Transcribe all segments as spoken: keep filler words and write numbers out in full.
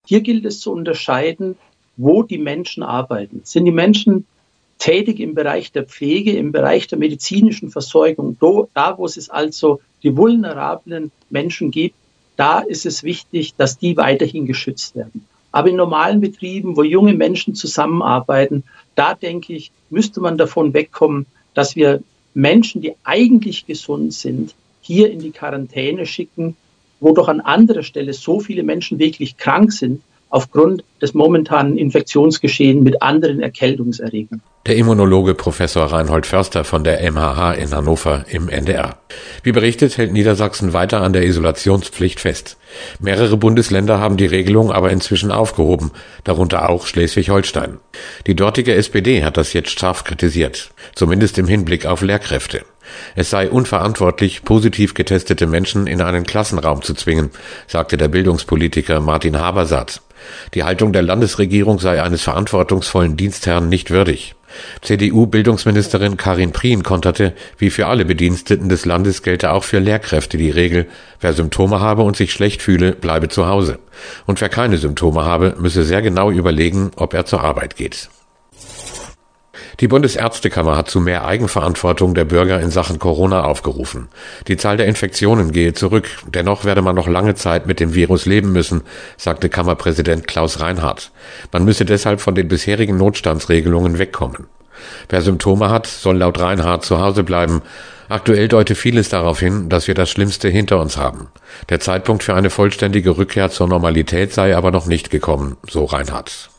Hier gilt es zu unterscheiden, wo die Menschen arbeiten. Sind die Menschen tätig im Bereich der Pflege, im Bereich der medizinischen Versorgung, da wo es also die vulnerablen Menschen gibt, da ist es wichtig, dass die weiterhin geschützt werden. Aber in normalen Betrieben, wo junge Menschen zusammenarbeiten, da denke ich, müsste man davon wegkommen, dass wir Menschen, die eigentlich gesund sind, hier in die Quarantäne schicken, wo doch an anderer Stelle so viele Menschen wirklich krank sind, aufgrund des momentanen Infektionsgeschehens mit anderen Erkältungserregern. Der Immunologe Professor Reinhold Förster von der M H H in Hannover im N D R. Wie berichtet, hält Niedersachsen weiter an der Isolationspflicht fest. Mehrere Bundesländer haben die Regelung aber inzwischen aufgehoben, darunter auch Schleswig-Holstein. Die dortige S P D hat das jetzt scharf kritisiert, zumindest im Hinblick auf Lehrkräfte. Es sei unverantwortlich, positiv getestete Menschen in einen Klassenraum zu zwingen, sagte der Bildungspolitiker Martin Habersaat. Die Haltung der Landesregierung sei eines verantwortungsvollen Dienstherrn nicht würdig. C D U-Bildungsministerin Karin Prien konterte, wie für alle Bediensteten des Landes gelte auch für Lehrkräfte die Regel, wer Symptome habe und sich schlecht fühle, bleibe zu Hause. Und wer keine Symptome habe, müsse sehr genau überlegen, ob er zur Arbeit geht. Die Bundesärztekammer hat zu mehr Eigenverantwortung der Bürger in Sachen Corona aufgerufen. Die Zahl der Infektionen gehe zurück. Dennoch werde man noch lange Zeit mit dem Virus leben müssen, sagte Kammerpräsident Klaus Reinhardt. Man müsse deshalb von den bisherigen Notstandsregelungen wegkommen. Wer Symptome hat, soll laut Reinhardt zu Hause bleiben. Aktuell deute vieles darauf hin, dass wir das Schlimmste hinter uns haben. Der Zeitpunkt für eine vollständige Rückkehr zur Normalität sei aber noch nicht gekommen, so Reinhardt.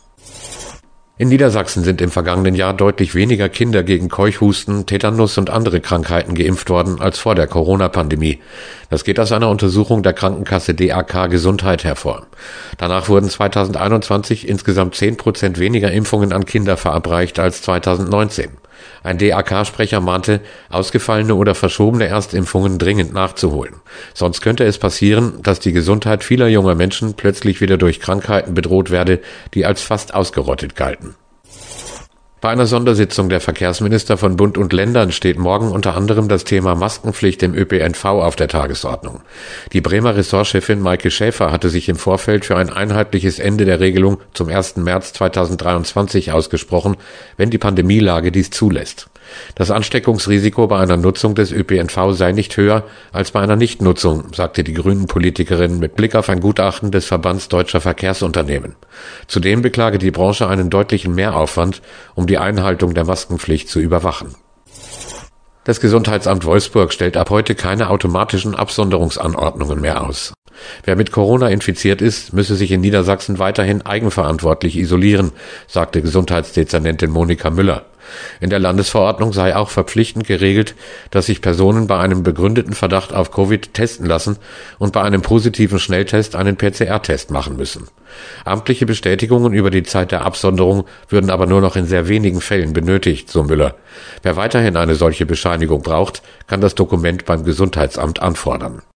In Niedersachsen sind im vergangenen Jahr deutlich weniger Kinder gegen Keuchhusten, Tetanus und andere Krankheiten geimpft worden als vor der Corona-Pandemie. Das geht aus einer Untersuchung der Krankenkasse D A K Gesundheit hervor. Danach wurden zweitausendeinundzwanzig insgesamt zehn Prozent weniger Impfungen an Kinder verabreicht als zweitausendneunzehn. Ein D A K-Sprecher mahnte, ausgefallene oder verschobene Erstimpfungen dringend nachzuholen. Sonst könnte es passieren, dass die Gesundheit vieler junger Menschen plötzlich wieder durch Krankheiten bedroht werde, die als fast ausgerottet galten. Bei einer Sondersitzung der Verkehrsminister von Bund und Ländern steht morgen unter anderem das Thema Maskenpflicht im Ö P N V auf der Tagesordnung. Die Bremer Ressortchefin Maike Schäfer hatte sich im Vorfeld für ein einheitliches Ende der Regelung zum ersten März zweitausenddreiundzwanzig ausgesprochen, wenn die Pandemielage dies zulässt. Das Ansteckungsrisiko bei einer Nutzung des Ö P N V sei nicht höher als bei einer Nichtnutzung, sagte die Grünen-Politikerin mit Blick auf ein Gutachten des Verbands Deutscher Verkehrsunternehmen. Zudem beklage die Branche einen deutlichen Mehraufwand, um die Einhaltung der Maskenpflicht zu überwachen. Das Gesundheitsamt Wolfsburg stellt ab heute keine automatischen Absonderungsanordnungen mehr aus. Wer mit Corona infiziert ist, müsse sich in Niedersachsen weiterhin eigenverantwortlich isolieren, sagte Gesundheitsdezernentin Monika Müller. In der Landesverordnung sei auch verpflichtend geregelt, dass sich Personen bei einem begründeten Verdacht auf Covid testen lassen und bei einem positiven Schnelltest einen P C R-Test machen müssen. Amtliche Bestätigungen über die Zeit der Absonderung würden aber nur noch in sehr wenigen Fällen benötigt, so Müller. Wer weiterhin eine solche Bescheinigung braucht, kann das Dokument beim Gesundheitsamt anfordern.